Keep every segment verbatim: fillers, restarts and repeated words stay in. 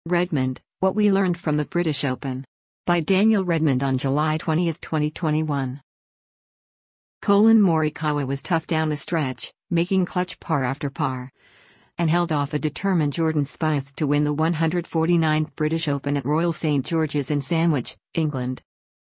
Redmond, What We Learned from the British Open. By Daniel Redmond on July twentieth, twenty twenty-one. Collin Morikawa was tough down the stretch, making clutch par after par, and held off a determined Jordan Spieth to win the one hundred forty-ninth British Open at Royal Saint George's in Sandwich, England.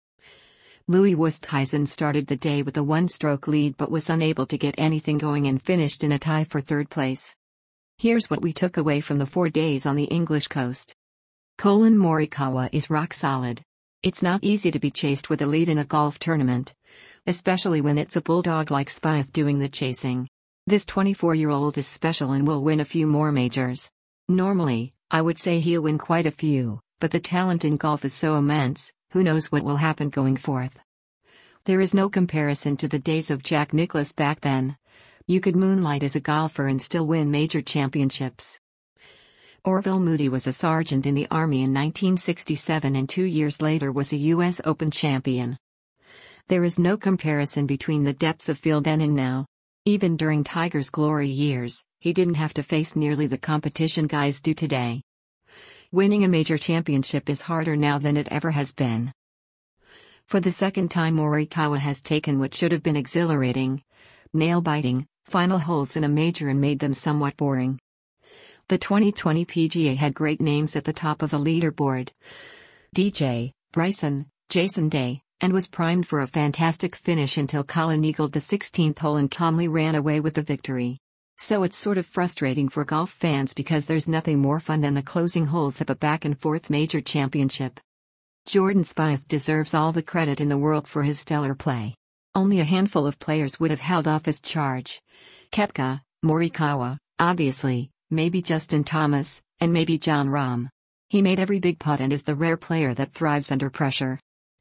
Louis Oosthuizen started the day with a one-stroke lead but was unable to get anything going and finished in a tie for third place. Here's what we took away from the four days on the English coast. Collin Morikawa is rock solid. It's not easy to be chased with a lead in a golf tournament, especially when it's a bulldog like Spieth doing the chasing. This twenty-four-year-old is special and will win a few more majors. Normally, I would say he'll win quite a few, but the talent in golf is so immense, who knows what will happen going forth. There is no comparison to the days of Jack Nicklaus back then. You could moonlight as a golfer and still win major championships. Orville Moody was a sergeant in the Army in nineteen sixty-seven and two years later was a U S Open champion. There is no comparison between the depths of field then and now. Even during Tiger's glory years, he didn't have to face nearly the competition guys do today. Winning a major championship is harder now than it ever has been. For the second time, Morikawa has taken what should have been exhilarating, nail-biting, final holes in a major and made them somewhat boring. The twenty twenty P G A had great names at the top of the leaderboard: D J, Bryson, Jason Day, and was primed for a fantastic finish until Collin eagled the sixteenth hole and calmly ran away with the victory. So it's sort of frustrating for golf fans because there's nothing more fun than the closing holes of a back-and-forth major championship. Jordan Spieth deserves all the credit in the world for his stellar play. Only a handful of players would have held off his charge. Koepka, Morikawa, obviously, maybe Justin Thomas, and maybe Jon Rahm. He made every big putt and is the rare player that thrives under pressure.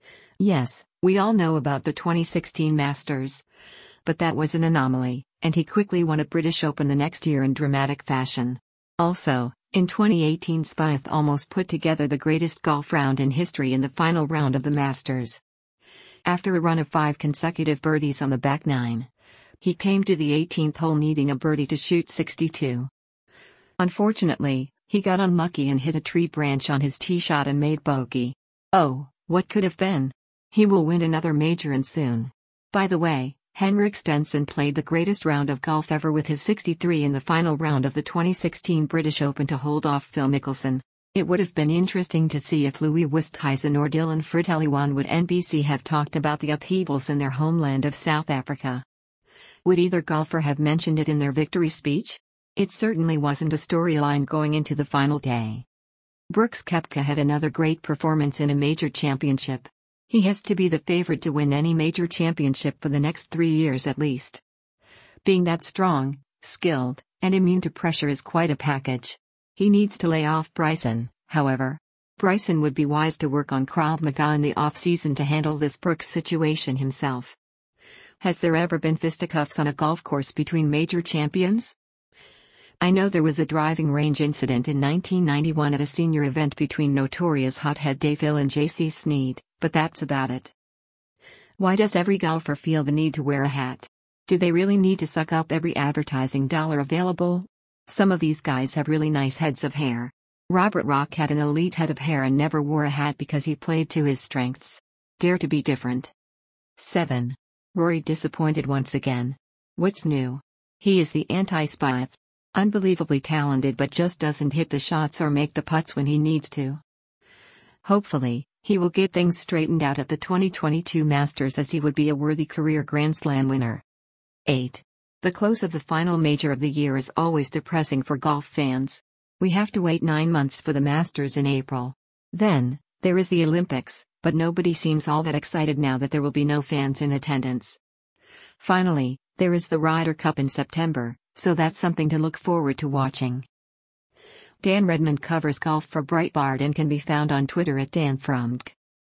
Yes, we all know about the twenty sixteen Masters. But that was an anomaly, and he quickly won a British Open the next year in dramatic fashion. Also, in twenty eighteen Spieth almost put together the greatest golf round in history in the final round of the Masters. After a run of five consecutive birdies on the back nine, he came to the eighteenth hole needing a birdie to shoot sixty-two. Unfortunately, he got unlucky and hit a tree branch on his tee shot and made bogey. Oh, what could have been? He will win another major and soon. By the way, Henrik Stenson played the greatest round of golf ever with his sixty-three in the final round of the twenty sixteen British Open to hold off Phil Mickelson. It would have been interesting to see if Louis Oosthuizen or Dylan Frittelli won. Would N B C have talked about the upheavals in their homeland of South Africa? Would either golfer have mentioned it in their victory speech? It certainly wasn't a storyline going into the final day. Brooks Koepka had another great performance in a major championship. He has to be the favorite to win any major championship for the next three years at least. Being that strong, skilled, and immune to pressure is quite a package. He needs to lay off Bryson, however. Bryson would be wise to work on Krav Maga in the off-season to handle this Brooks situation himself. Has there ever been fisticuffs on a golf course between major champions? I know there was a driving range incident in nineteen ninety-one at a senior event between notorious hothead Dave Hill and J C Snead, but that's about it. Why does every golfer feel the need to wear a hat? Do they really need to suck up every advertising dollar available? Some of these guys have really nice heads of hair. Robert Rock had an elite head of hair and never wore a hat because he played to his strengths. Dare to be different. seven. Rory disappointed once again. What's new? He is the anti-Spieth. Unbelievably talented but just doesn't hit the shots or make the putts when he needs to. Hopefully, he will get things straightened out at the twenty twenty-two Masters as he would be a worthy career Grand Slam winner. eight. The close of the final major of the year is always depressing for golf fans. We have to wait nine months for the Masters in April. Then, there is the Olympics, but nobody seems all that excited now that there will be no fans in attendance. Finally, there is the Ryder Cup in September, so that's something to look forward to watching. Dan Redmond covers golf for Breitbart and can be found on Twitter at Dan Frumdk.